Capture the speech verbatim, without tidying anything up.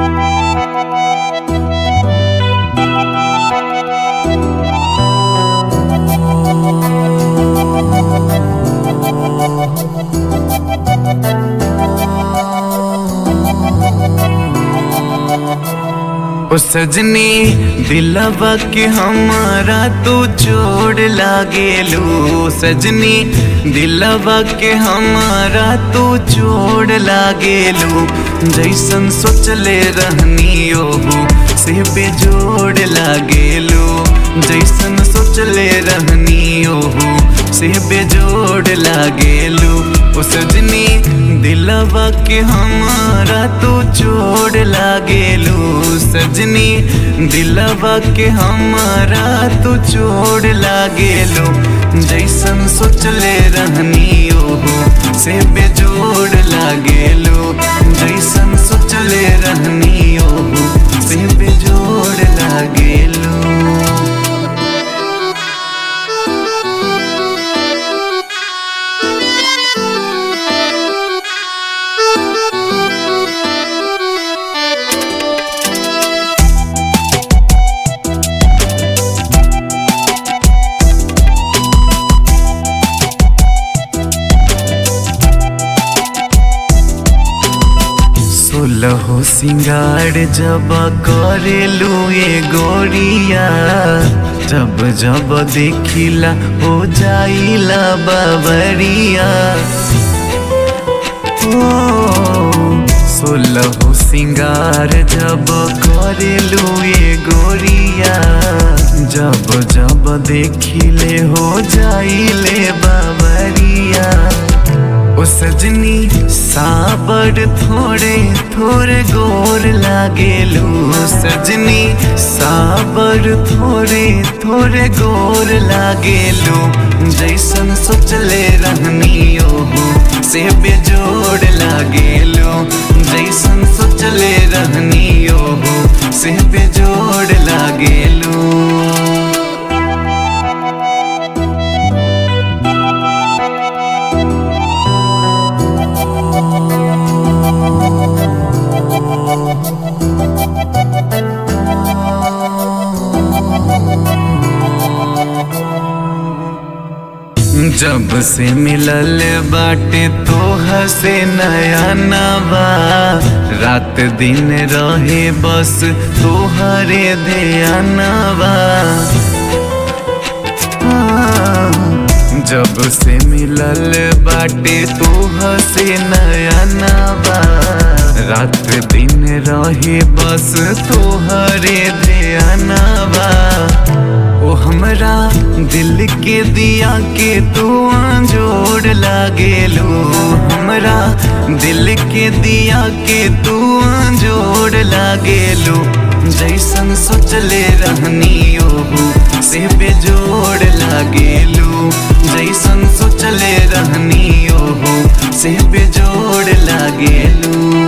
ओ सजनी दिलवा के हमारा तू जोड़ लागेलू। सजनी दिलवा के हमारा तू जोड़ लागेलू। जैसन सोचले रहनी ओहू से बेजोड़ लागेलू। जैसन सोचले रहनी ओहू से बेजोड़ लागेलू। ओ सजनी दिलवा के हमारा तू जोड़ लागेलू। सजनी दिलवा के हमारा तू जोड़ लागेलू। जैसन सोचले रहनी ओहू से बेजोड़ लागेलू। जैसन सोचले रहनी ओहू से बेजोड़ लागेलू। सोलहो सिंगार जब करेलू ये गोरिया। जब जब देखिला हो जाइला बाबरिया। ओ सोलहो सिंगार जब करेलू ये गोरिया। जब जब देखिले हो जाइले बाबरिया। ओ सजनी साबर थोड़े थोड़े गोर लागेलू। सजनी साबर थोड़े थोड़े गोर लागेलू। जैसन सोचले रहनी ओहू से बेजोड़ लागेलू। जैसन सोचले रहनी ओहू से बेजोड़ लागेलू। जब से मिलल बाटे तोह से नया नवा। रात दिन रहे बस तोहरे ध्यानवा। जब से मिलल बाटे तोह से नया नवा। रात दिन रहे बस तोहरे ध्यानवा। ओ हमरा दिल के दिया के तू जोड़ लागेलू। हमरा दिल के दिया के तू जोड़ लागेलू। जैसन सोचले रहनी ओहू से बेजोड़ लागेलू। जैसन सोचले रहनी ओहू से बेजोड़ लागेलू।